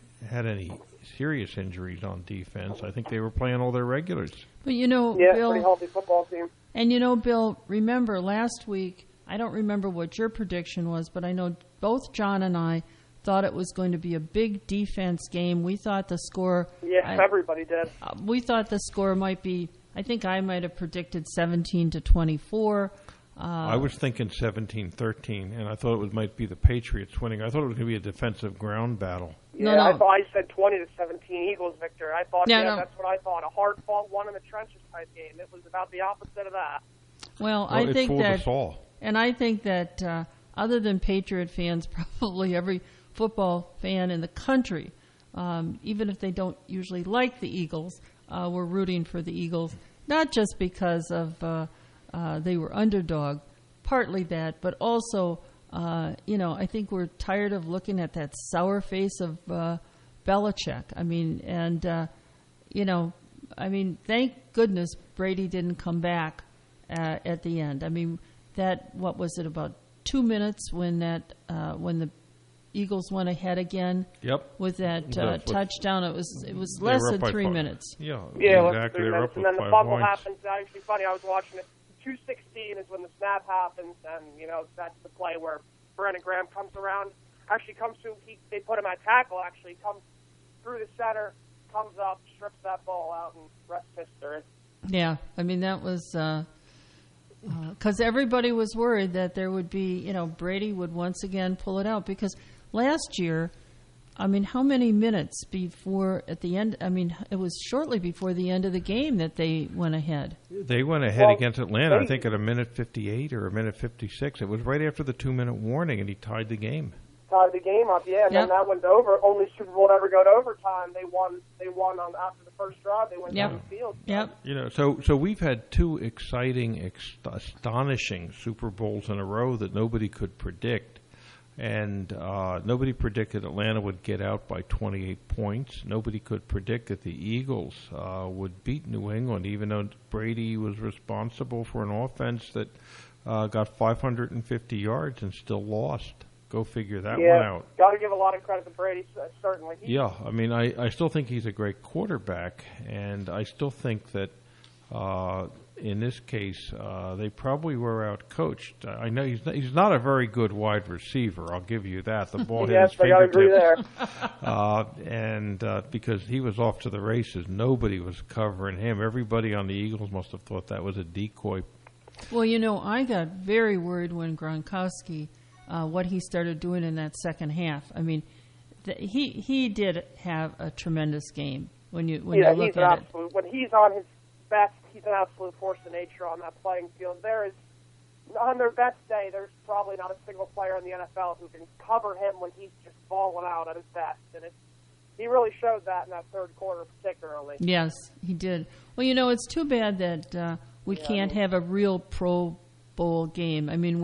serious injuries on defense. I think they were playing all their regulars. But you know, yeah, Bill, pretty healthy football team. And you know, Bill, remember last week, I don't remember what your prediction was, but I know both John and I thought it was going to be a big defense game. We thought the score... Yes, everybody did. We thought the score might be, I think I might have predicted 17-24. I was thinking 17-13, and I thought it might be the Patriots winning. I thought it was going to be a defensive ground battle. Yeah, no. I said 20-17 Eagles victory. I thought, no. That's what I thought. A hard-fought one in the trenches type game. It was about the opposite of that. Well, I think that, and I think that other than Patriot fans, probably every football fan in the country, even if they don't usually like the Eagles, were rooting for the Eagles, not just because of they were underdog, partly that, but also, I think we're tired of looking at that sour face of Belichick. Thank goodness Brady didn't come back at the end. I mean, what was it, about 2 minutes when the Eagles went ahead again? Yep. With that touchdown, it was less than 3 minutes. Yeah, exactly. They're up and then the with 5 fumble points. happens. It's actually funny. I was watching it. 2:16 is when the snap happens, and that's the play where Brandon Graham comes around. Actually, comes to they put him at tackle. Actually, comes through the center, comes up, strips that ball out, and rest history. Yeah, I mean that was because everybody was worried that there would be, Brady would once again pull it out, because last year, I mean, how many minutes before at the end? I mean, it was shortly before the end of the game that they went ahead. They went ahead against Atlanta, I think, at a minute 58 or a minute 56. It was right after the 2-minute warning, and he tied the game. Tied the game up, yeah. And then that went over. Only Super Bowl to ever go to overtime. They won after the first drive. They went down the field. Yep. So we've had 2 exciting, astonishing Super Bowls in a row that nobody could predict. And nobody predicted Atlanta would get out by 28 points. Nobody could predict that the Eagles would beat New England, even though Brady was responsible for an offense that got 550 yards and still lost. Go figure that one out. Got to give a lot of credit to Brady, certainly. Yeah, I mean, I still think he's a great quarterback, and I still think that in this case, they probably were out-coached. I know he's not a very good wide receiver, I'll give you that. The ball hit his fingertips. I agree there. And because he was off to the races, nobody was covering him. Everybody on the Eagles must have thought that was a decoy. Well, I got very worried when Gronkowski, what he started doing in that second half. I mean, he did have a tremendous game when you look at it. When he's on his best, he's an absolute force of nature on that playing field. On their best day, there's probably not a single player in the NFL who can cover him when he's just balling out at his best. And he really showed that in that third quarter particularly. Yes, he did. Well, it's too bad that we can't have a real Pro Bowl game. I mean, where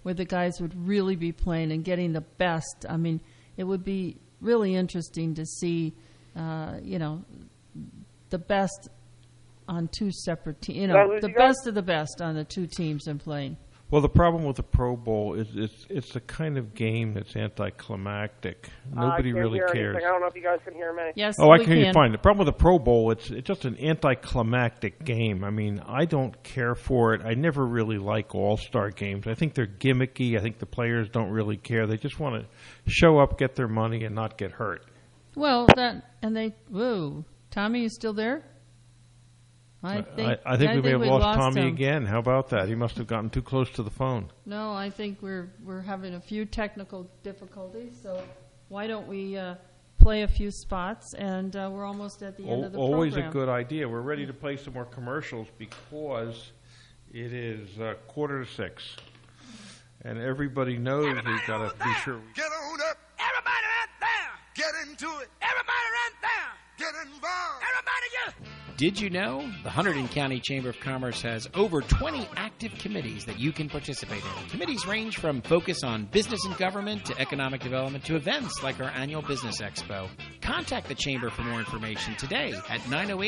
where the guys would really be playing and getting the best. I mean, it would be really interesting to see, the best on two separate teams. The best of the best on the two teams and playing. Well, the problem with the Pro Bowl is it's a kind of game that's anticlimactic. Nobody really cares. I don't know if you guys can hear me. Yes, I can hear you fine. The problem with the Pro Bowl, it's just an anticlimactic game. I mean, I don't care for it. I never really like All-Star games. I think they're gimmicky. I think the players don't really care. They just want to show up, get their money, and not get hurt. Well, Tommy, you still there? I think we may have lost Tommy again. How about that? He must have gotten too close to the phone. No, I think we're having a few technical difficulties. So why don't we play a few spots? And we're almost at the end of the program. Always a good idea. We're ready to play some more commercials because it is 5:45, and everybody knows we've got to be sure. Get on up. Everybody right there. Get into it. Everybody right there. Get involved. Everybody just. Did you know the Hunterdon County Chamber of Commerce has over 20 active committees that you can participate in? Committees range from focus on business and government to economic development to events like our annual Business Expo. Contact the Chamber for more information today at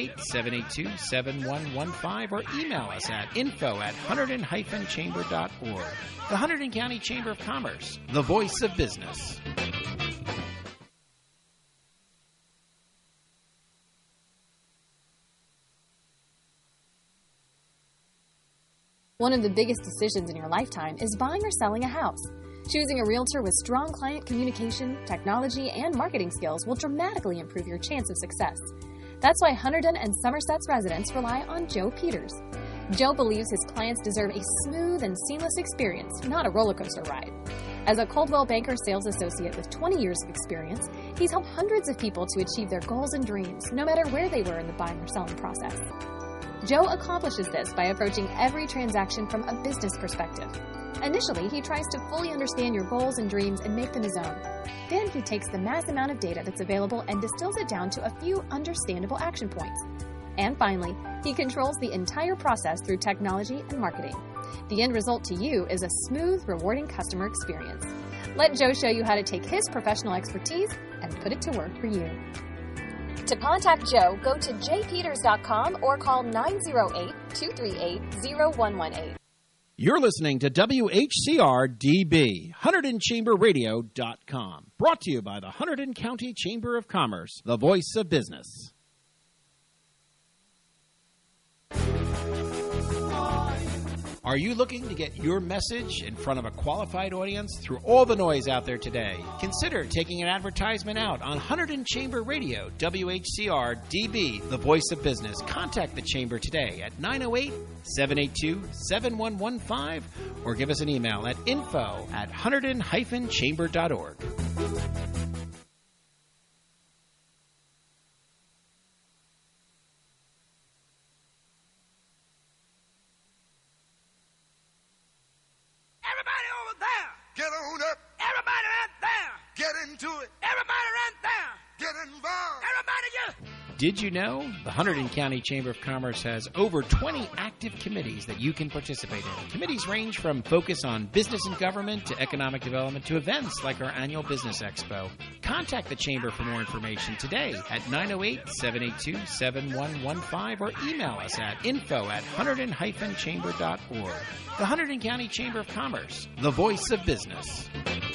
908-782-7115 or email us at info@hunterdon-chamber.org. The Hunterdon County Chamber of Commerce, the voice of business. One of the biggest decisions in your lifetime is buying or selling a house. Choosing a realtor with strong client communication, technology, and marketing skills will dramatically improve your chance of success. That's why Hunterdon and Somerset's residents rely on Joe Peters. Joe believes his clients deserve a smooth and seamless experience, not a roller coaster ride. As a Coldwell Banker sales associate with 20 years of experience, he's helped hundreds of people to achieve their goals and dreams, no matter where they were in the buying or selling process. Joe accomplishes this by approaching every transaction from a business perspective. Initially, he tries to fully understand your goals and dreams and make them his own. Then he takes the mass amount of data that's available and distills it down to a few understandable action points. And finally, he controls the entire process through technology and marketing. The end result to you is a smooth, rewarding customer experience. Let Joe show you how to take his professional expertise and put it to work for you. To contact Joe, go to jpeters.com or call 908-238-0118. You're listening to WHCR-DB, HunterdonChamberRadio.com. Brought to you by the Hunterdon County Chamber of Commerce, the voice of business. Are you looking to get your message in front of a qualified audience through all the noise out there today? Consider taking an advertisement out on Hunterdon Chamber Radio, WHCR-DB, the voice of business. Contact the Chamber today at 908-782-7115 or give us an email at info@hunterdon-chamber.org. Get on up. Everybody right there. Get into it. Everybody right there. Get involved. Everybody just. Did you know the Hunterdon County Chamber of Commerce has over 20 active committees that you can participate in? Committees range from focus on business and government to economic development to events like our annual Business Expo. Contact the Chamber for more information today at 908-782-7115 or email us at info@hunterdon-chamber.org. The Hunterdon County Chamber of Commerce, the voice of business.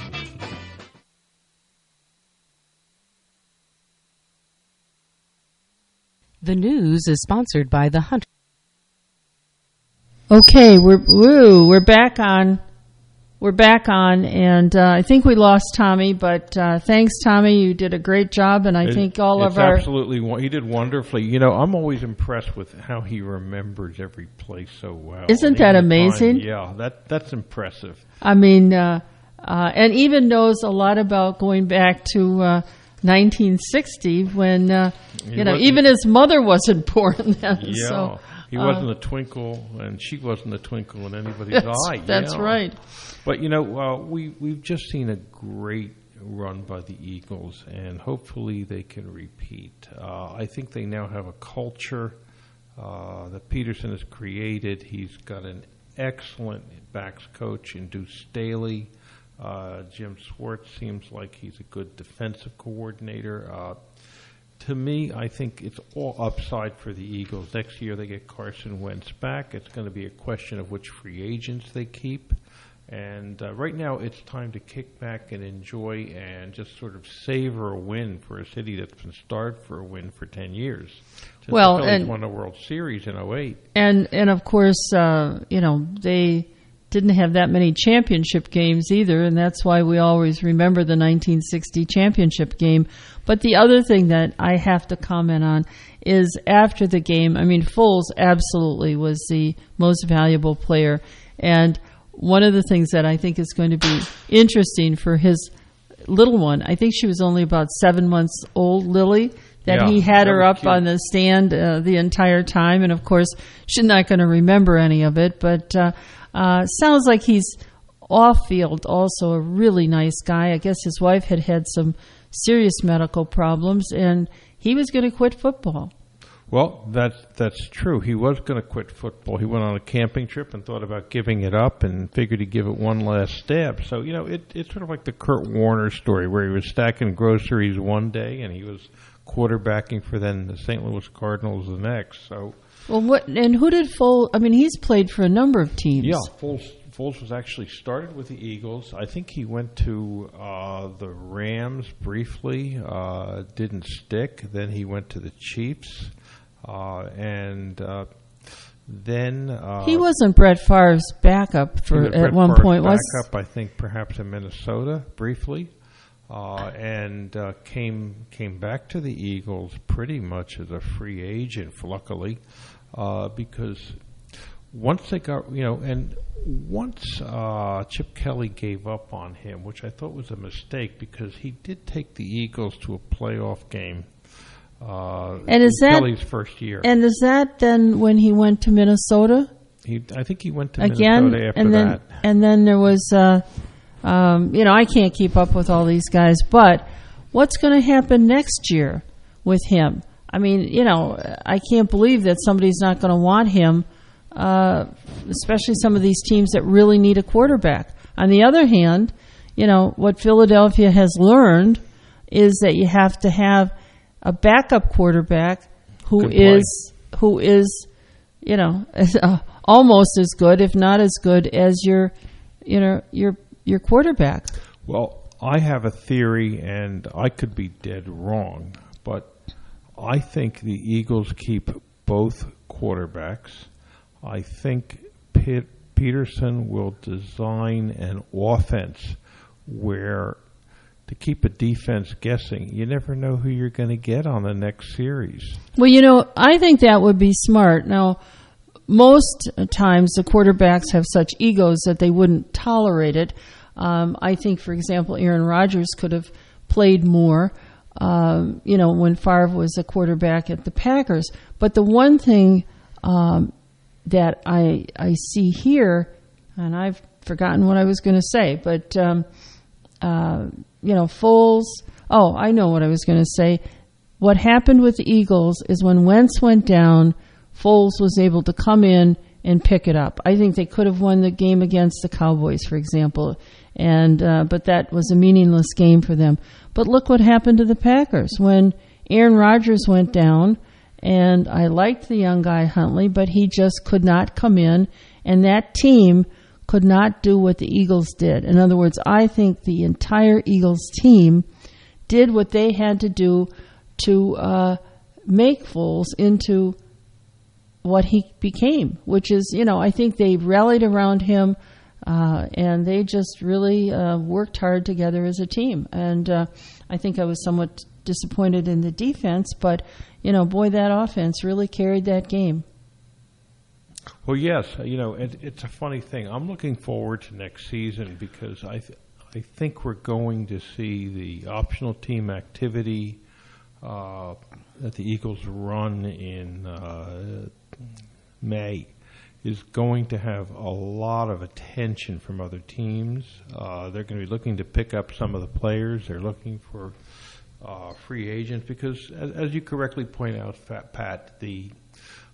The news is sponsored by the Hunter. Okay, we're back on. We're back on, and I think we lost Tommy, but thanks, Tommy. You did a great job, and I think absolutely, he did wonderfully. You know, I'm always impressed with how he remembers every place so well. Isn't that amazing? Yeah, that's impressive. I mean, and even knows a lot about going back to 1960 when even his mother wasn't born then. Yeah, so, he wasn't a twinkle, and she wasn't a twinkle in anybody's eye. That's right. But we've just seen a great run by the Eagles, and hopefully they can repeat. I think they now have a culture that Peterson has created. He's got an excellent backs coach in Deuce Staley. Jim Schwartz seems like he's a good defensive coordinator. To me, I think it's all upside for the Eagles. Next year they get Carson Wentz back. It's going to be a question of which free agents they keep. And right now it's time to kick back and enjoy and just sort of savor a win for a city that's been starved for a win for 10 years. Well, the Phillies and won a World Series in 2008. And of course, they didn't have that many championship games either, and that's why we always remember the 1960 championship game. But the other thing that I have to comment on is after the game, I mean, Foles absolutely was the most valuable player. And one of the things that I think is going to be interesting for his little one, I think she was only about 7 months old, Lily, that he had her up on the stand the entire time. And, of course, she's not going to remember any of it. But sounds like he's off-field also a really nice guy. I guess his wife had some serious medical problems, and he was going to quit football. Well, that's true. He was going to quit football. He went on a camping trip and thought about giving it up and figured he'd give it one last stab. So, it's sort of like the Kurt Warner story where he was stacking groceries one day and he was quarterbacking for then the St. Louis Cardinals the next. So, well, who did Foles? I mean, he's played for a number of teams. Yeah, Foles was actually started with the Eagles. I think he went to the Rams briefly, didn't stick. Then he went to the Chiefs. Then he wasn't Brett Favre's backup at one point, was he? Backup, I think, perhaps in Minnesota briefly, and came back to the Eagles pretty much as a free agent, luckily, because once they got once Chip Kelly gave up on him, which I thought was a mistake because he did take the Eagles to a playoff game. And is that Kelly's first year? And is that then when he went to Minnesota? I think he went to again, Minnesota after that. And then there was, I can't keep up with all these guys, but what's going to happen next year with him? I mean, I can't believe that somebody's not going to want him, especially some of these teams that really need a quarterback. On the other hand, what Philadelphia has learned is that you have to have a backup quarterback who is almost as good, if not as good as your quarterback. Well, I have a theory, and I could be dead wrong, but I think the Eagles keep both quarterbacks. I think Peterson will design an offense where, to keep a defense guessing, you never know who you're going to get on the next series. Well, I think that would be smart. Now, most times the quarterbacks have such egos that they wouldn't tolerate it. I think, for example, Aaron Rodgers could have played more, when Favre was a quarterback at the Packers. But the one thing that I see here, and I've forgotten what I was going to say, but Foles. Oh, I know what I was going to say. What happened with the Eagles is when Wentz went down, Foles was able to come in and pick it up. I think they could have won the game against the Cowboys, for example, but that was a meaningless game for them. But look what happened to the Packers when Aaron Rodgers went down, and I liked the young guy Huntley, but he just could not come in, and that team could not do what the Eagles did. In other words, I think the entire Eagles team did what they had to do to make Foles into what he became, which is, I think they rallied around him and they just really worked hard together as a team. And I think I was somewhat disappointed in the defense, but, boy, that offense really carried that game. Well, yes, it's a funny thing. I'm looking forward to next season because I think we're going to see the optional team activity that the Eagles run in May is going to have a lot of attention from other teams. They're going to be looking to pick up some of the players. They're looking for free agents because, as you correctly point out, Pat, the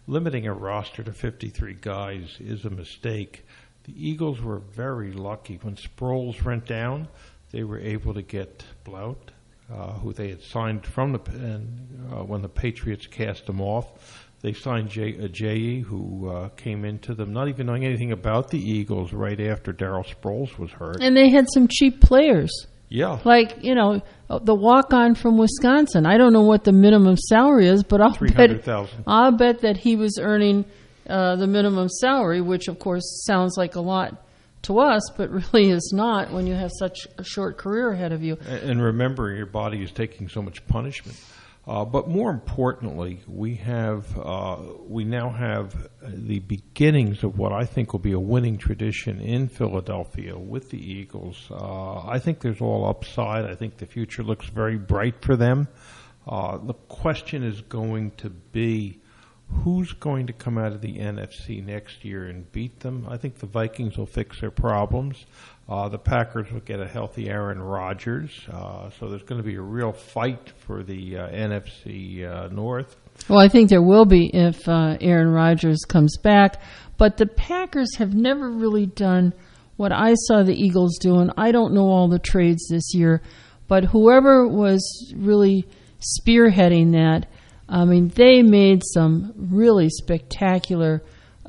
limiting a roster to 53 guys is a mistake. The Eagles were very lucky. When Sproles went down, they were able to get Blount, who they had signed from when the Patriots cast him off. They signed Ajayi, who came into them not even knowing anything about the Eagles right after Darryl Sproles was hurt. And they had some cheap players. Yeah. Like, the walk-on from Wisconsin. I don't know what the minimum salary is, but I'll bet that he was earning the minimum salary, which, of course, sounds like a lot to us, but really is not when you have such a short career ahead of you. And remember, your body is taking so much punishment. But more importantly, we now have the beginnings of what I think will be a winning tradition in Philadelphia with the Eagles. I think there's all upside. I think the future looks very bright for them. The question is going to be, who's going to come out of the NFC next year and beat them? I think the Vikings will fix their problems. The Packers will get a healthy Aaron Rodgers. So there's going to be a real fight for the NFC North. Well, I think there will be if Aaron Rodgers comes back. But the Packers have never really done what I saw the Eagles doing. I don't know all the trades this year, but whoever was really spearheading that, I mean, they made some really spectacular,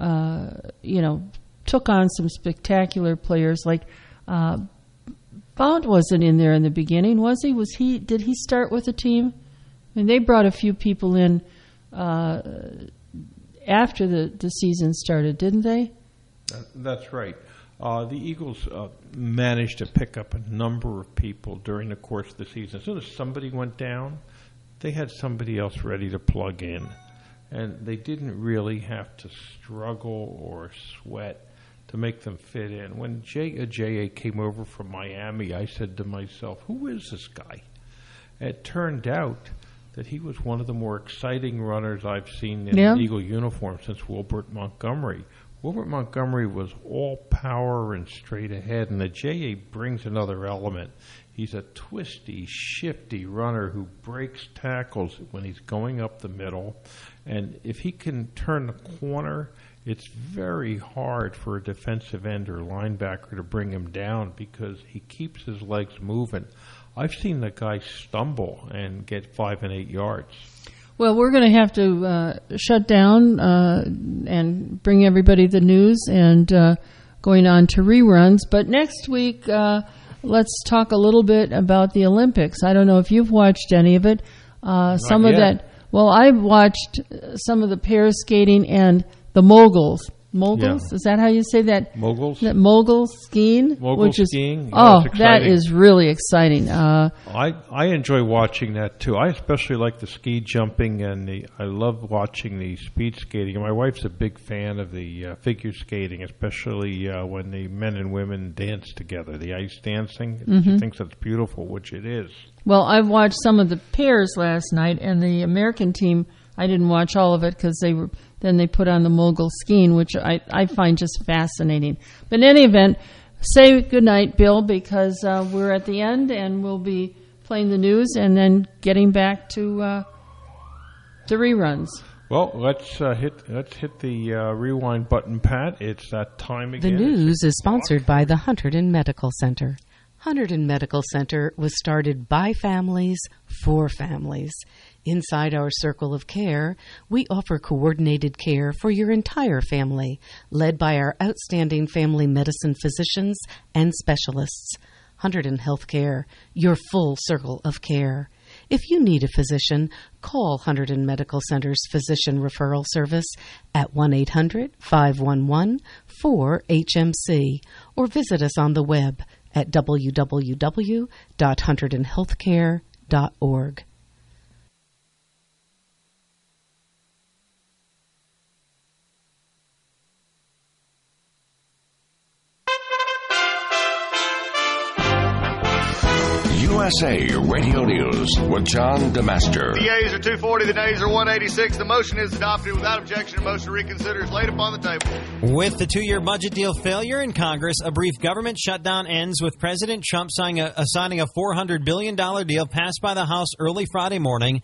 took on some spectacular players. Like, Blount wasn't in there in the beginning, was he? Did he start with the team? I mean, they brought a few people in after the season started, didn't they? That's right. The Eagles managed to pick up a number of people during the course of the season. As soon as somebody went down, they had somebody else ready to plug in. And they didn't really have to struggle or sweat to make them fit in. When Ajayi came over from Miami, I said to myself, who is this guy? It turned out that he was one of the more exciting runners I've seen in an Eagle uniform since Wilbert Montgomery. Wilbert Montgomery was all power and straight ahead, and Ajayi brings another element. He's a twisty, shifty runner who breaks tackles when he's going up the middle. And if he can turn the corner, it's very hard for a defensive end or linebacker to bring him down because he keeps his legs moving. I've seen the guy stumble and get 5 and 8 yards. Well, we're going to have to shut down and bring everybody the news and going on to reruns. But next week, let's talk a little bit about the Olympics. I don't know if you've watched any of it. Some of that. Well, I've watched some of the pair skating and the moguls. Moguls? Yeah. Is that how you say that? Moguls. That mogul skiing? Skiing. Yeah, that is really exciting. I enjoy watching that too. I especially like the ski jumping, and I love watching the speed skating. And my wife's a big fan of the figure skating, especially when the men and women dance together, the ice dancing. She thinks that's beautiful, which it is. Well, I've watched some of the pairs last night, and the American team, I didn't watch all of it because they put on the mogul skiing, which I find just fascinating. But in any event, say goodnight, Bill, because we're at the end and we'll be playing the news and then getting back to the reruns. Well, let's hit the rewind button, Pat. It's that time again. The news is sponsored by the Hunterdon Medical Center. Hunterdon Medical Center was started by families for families. Inside our circle of care, we offer coordinated care for your entire family, led by our outstanding family medicine physicians and specialists. Hunterdon Healthcare, your full circle of care. If you need a physician, call Hunterdon Medical Center's Physician Referral Service at 1-800-511-4HMC or visit us on the web at www.hunterdonhealthcare.org. USA Radio News with John DeMaster. The yeas are 240, the nays are 186. The motion is adopted without objection. A motion to reconsider is laid upon the table. With the 2-year budget deal failure in Congress, a brief government shutdown ends with President Trump signing a $400 billion deal passed by the House early Friday morning